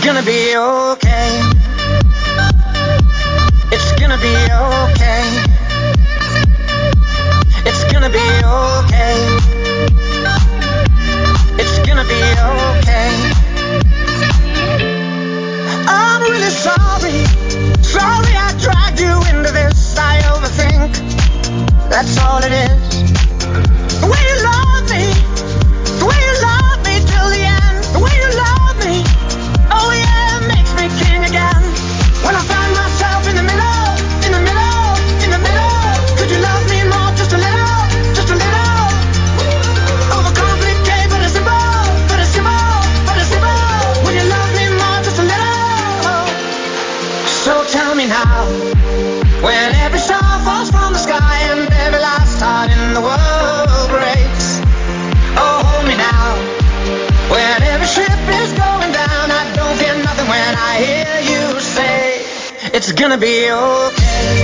gonna be okay. It's gonna be okay. It's gonna be okay. It's gonna be okay. I'm really sorry. Sorry I dragged you into this. I overthink. That's all it is. The way you love me. The way you love me till the end. The way you love me. Oh yeah, it makes me king again. When I find myself in the middle, in the middle, in the middle. Could you love me more, just a little, just a little? Overcomplicate, but it's simple, but it's simple, but it's simple. When you love me more, just a little. So tell me now, when every star falls from the sky and every last heart in the world breaks. Oh, hold me now, when every ship is going down. I don't fear nothing when I hear you say it's gonna be okay.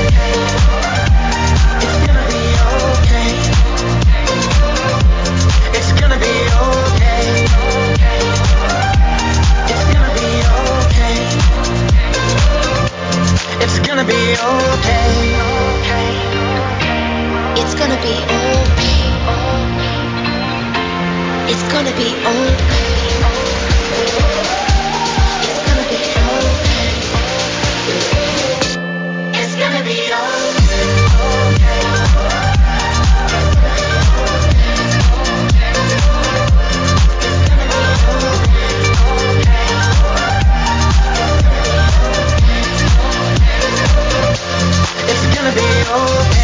It's gonna be okay. It's gonna be okay. It's gonna be okay. It's gonna be okay. It's gonna be okay. It's gonna be okay. It's gonna be okay. It's gonna be It's gonna be okay.